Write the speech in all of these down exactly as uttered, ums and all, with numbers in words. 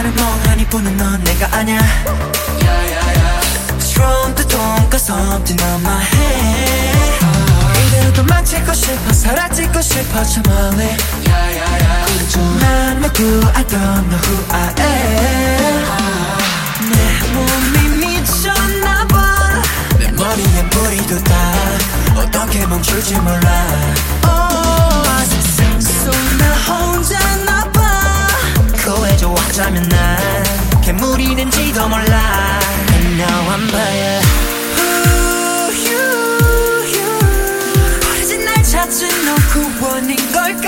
나를 멍하니 보는 넌 내가 아냐. Strong 또 don't got something on my head. 이대로 도망치고 싶어 사라지고 싶어 저 멀리. 난 누구 I don't know who I am. 내 몸이 미쳤나봐. 내 머리에 뿌리도 다 어떻게 멈출지 몰라. oh, 세상 속 나 혼자나봐. 고해줘 어쩌면 난 괴물이 된지도 몰라. And now I'm by 버려진 날 찾은 너 구원인 걸까.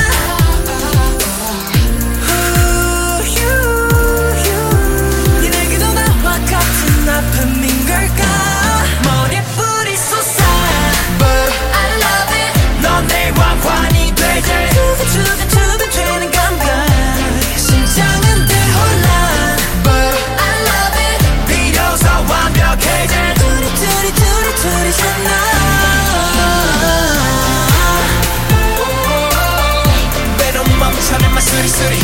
니네게도 나와 같은 아픔인 걸까. 머리에 뿌리 쏟아 But I love it. 넌 내 왕관이 되지. 두근두근 되는 감각. 심장은 대혼란 But I love it. 비로소 완벽해진 둘이 둘이 둘이 둘이서 나. 외로움 멈춰낸 마 수리수리.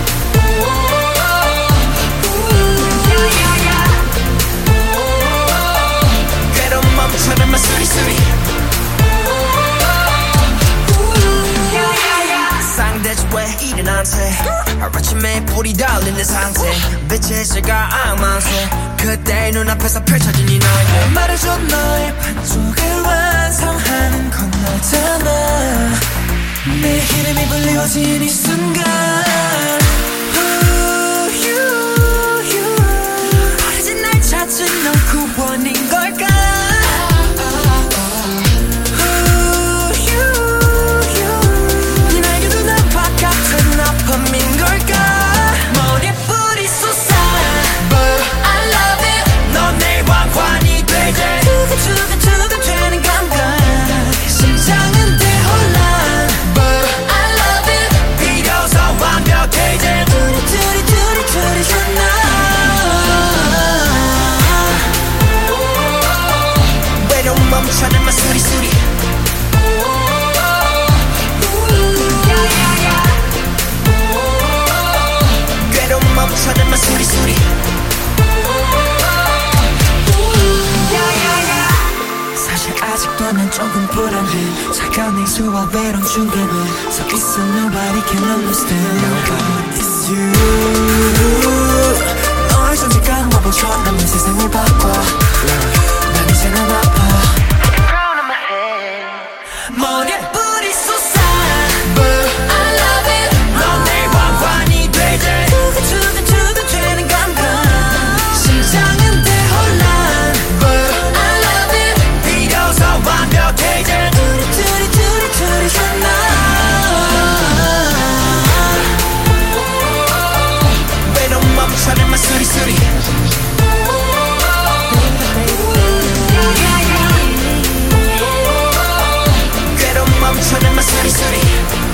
외로움 멈춰낸 마 수리수리. 상대지 왜 일어난 채 하루아침에 불이 달리는 상태. 빛의 시가 악망새 그때 눈앞에서 펼쳐진 이 너의 말해줘. 너의 반쪽을 완성하는 건 너잖아. 내 이름이 불리워진 이 순간 버려진 날 찾은 넌 구원인 걸까. 아픔인 걸까. 머리에 뿌리 쏟아 But I love it. 넌 내 왕관이 되지. 두근두근 되는 감각. 심장은 대혼란 But I love it. 비로소 완벽해진 둘이 둘이 둘이 둘이서 나. 외로움 멈춰낸 마 수리수리. 멈춰낸 마 수리수리. 사실 아직도 난 조금 불안해. 차가운 냉수와 외로움 중간에 서 있어. Nobody can understand. But it's you. 너의 존재가 마법처럼 남는 세상을 바꿔. 난 이제 난 아파. 머리에 뿌리 쏟아 But I love it. 넌 내 왕관이 되지. 두근두근 되는 감각. 심장은 대혼란 But I love it. 비로소 완벽해진 둘이 둘이 둘이 둘이서 나. 외로움 멈춰낸 마 수리수리. 괴로움 멈춰낸 마 수리수리.